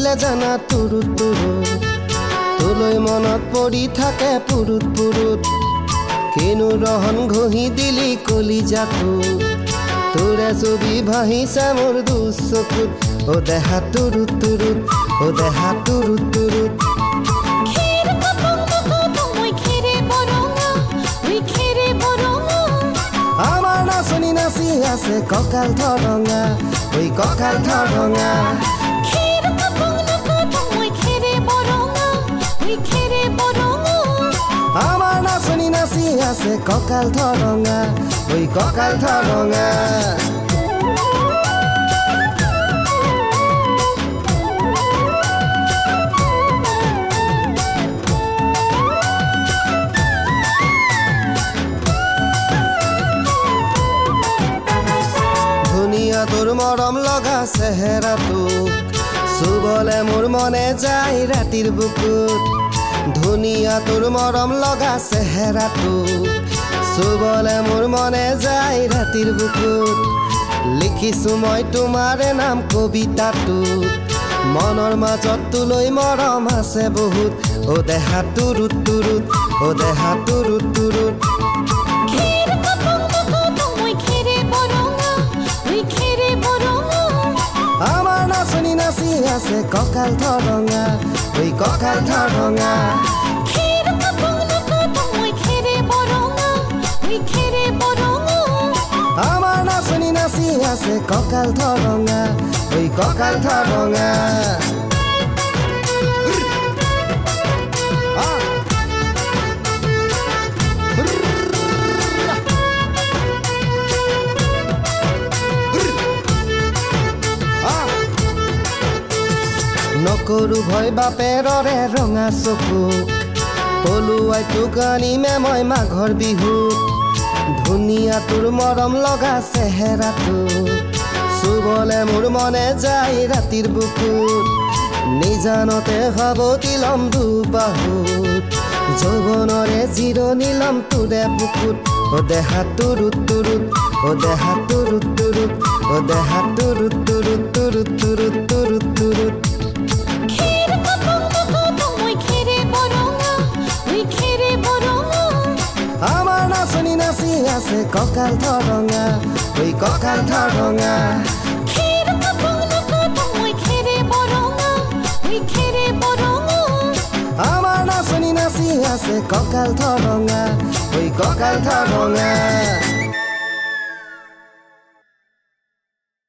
দিলে জানা তুৰুত তুৰুত তোলৈ মনত পৰি থাকে পুৰুত পুৰুত কিনো ৰহন ঘঁহি দিলি কলিজাটো তোৰে ছবি ভাহিছে মোৰ দুচকুত ও দেহা তুৰুত তুৰুত ও দেহা তুৰুত তুৰুত আমাৰ নাচনি নাচি আছে কঁকাল ধৰঙা ঐ কঁকাল ধৰঙা আমাৰ নাচনি নাচি আছে কঁকাল ধৰঙা ঐ কঁকাল ধৰঙা তোৰ মৰম লগা চেহেৰাটোক চুবলে মোৰ মনে যায় ৰাতিৰ বুকুত ধুনীয়া তোৰ মৰম লগা চেহেৰাটোক চুবলে মোৰ মনে যায় ৰাতিৰ বুকুত লিখিছো মই তোমাৰে নাম কবিতাটোত মনৰ মাজত তোলৈ মৰম আছে বহুত ও দেহা তুৰুত তুৰুত ও দেহা তুৰুত তুৰুত আমাৰ নাচনি নাচি আছে কঁকাল ধৰঙা ঐ কঁকাল ধৰঙা আমাৰ নাচনি নাচি আছে কঁকাল ধৰঙা ঐ কঁকাল ধৰঙা নকৰো ভয় বাপেৰৰে ৰঙা চকুক পলুৱাই তোক আনিমে মই মাঘৰ বিহুত ধুনীয়া তোৰ মৰম লগা চেহেৰাটো চুবলে মোৰ মনে যায় ৰাতিৰ বুকুত নিজানতে সাৱটি লম দুবাহুত যৌৱনৰে জিৰণি লম তোৰে বুকুত ও দেহা তুৰুত তুৰুত ও দেহা তুৰুত তুৰুত ও দেহা তুৰুত তুৰুত তুৰুত তুৰুত তুৰুত তুৰুত আমাৰ নাচনি নাচি আছে কঁকাল ধৰঙা ঐ কঁকাল ধৰঙা আমাৰ নাচনি নাচি আছে কঁকাল ধৰঙা ঐ কঁকাল ধৰঙা